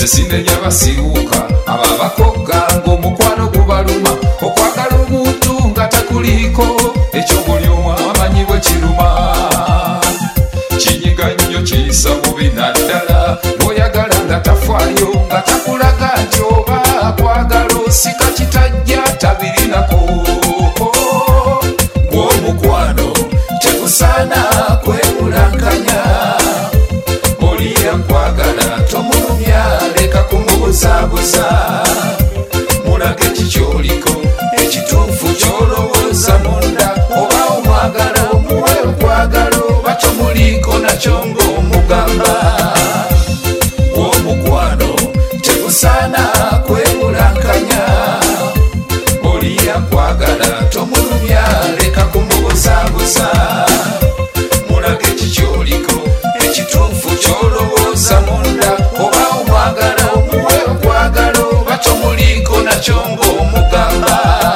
sesinenya basibuka ababakoga ng'omukwano gubaluma okwagala omuntu nga takuliko ekyo buli omu amanyi bwe kiruma kinyiga nnyo kiyisa bubi naddala n'oyagala nga tafaayo nga takulaga nti oba akwagala osika kitajja tabirinako gw'omukwano tegusaana kwebulankanya oli akwagala tomulumya leka kumubuzaabuza mulage kikyoliko ekituufu kyolowooza munda oba omwagala omuwe okwagala oba tomuliiko nakyo ng'omugamba gw'omukwano tegusaana kwebulankanya oli akwagala tomulumya leka kumubuzaabuza mulage kikyoliko ekituufu kyolowooza munda oba omwagala omuwe okwagala oba tomuliiko nakyo ng'omugamba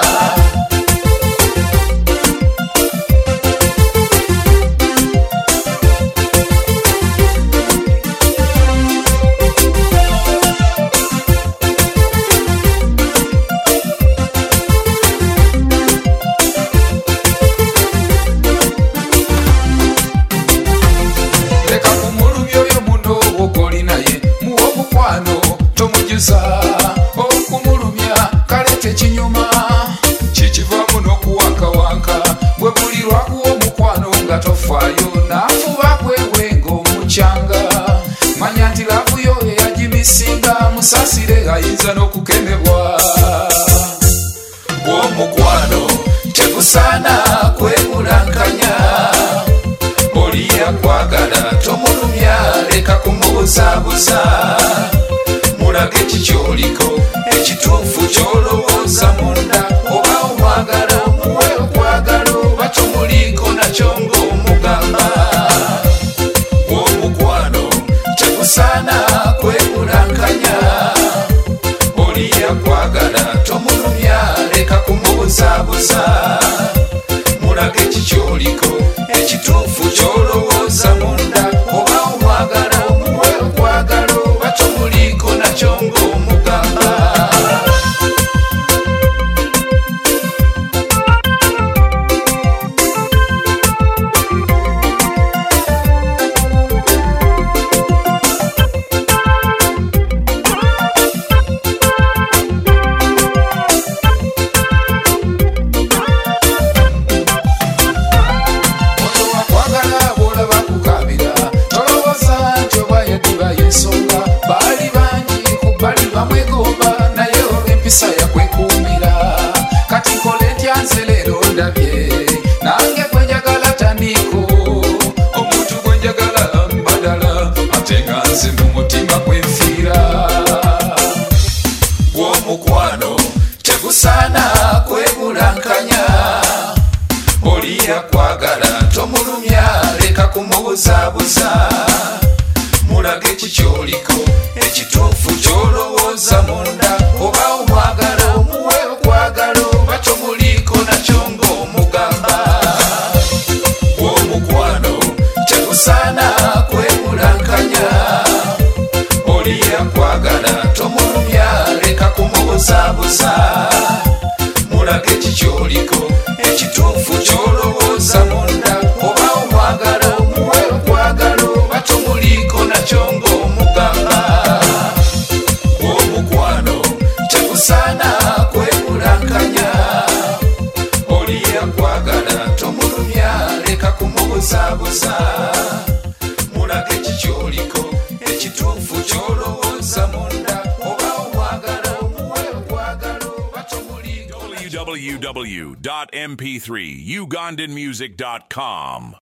okumulumya kale tekinyuma kikivaamu n'okuwankawanka bwe buli lwakuwa omukwano nga tofaayo n'afuba kwewe ng'omukyanga manya nti laavuyo eyagimisinga musasire ayinza n'okukemebwa omukwano tegusaana kwebulankanya oli akwagala tomulumya leka kumubuzaabuza mulage kikyoliko ekituufu kyolowooza munda oba omwagala omuwe okwagala oba tomuliiko nakyo ng'omugamba gw'omukwano tegusaana kwebulankanya oli akwagala tomulumya leka kumubuzaabuza mulage kikyoliko ekituufu kyolowooza munda oba omwagala omuwe okwagala oba tomuliiko nakyo ng'omugamba empisa yakwekuumira kati nkole ntya nze leero ndabye nange gwenjagala tandiko omuntu gwenjagala mbadala ate nga nze mu mutima gwenfiira gw'omukwano tegusaana kwebulankanya oli akwagala tomulumya leka kumubuzaabuza mulage kikyoliko ekituufu kyolowooza munda oba omwagala omuwe okwagala oba tomuliiko nakyo ng'omugamba gw'omukwano tegusaana kwebulankanya oli akwagala tomulumya leka kumubuzaabuza mulage kikyoliko ekituufu kyolowooza munda oba omwagala omuwe okwagala oba tomuliiko nakyo ng'omugamba gw'omukwano tegusaana kwebulankanya oli akwagala tomulumya leka kumubuzaabuza mulage kikyoliko ekituufu kyolowooza munda oba omwagala omuwe okwagala oba tomuliiko www.mp3ugandanmusic.com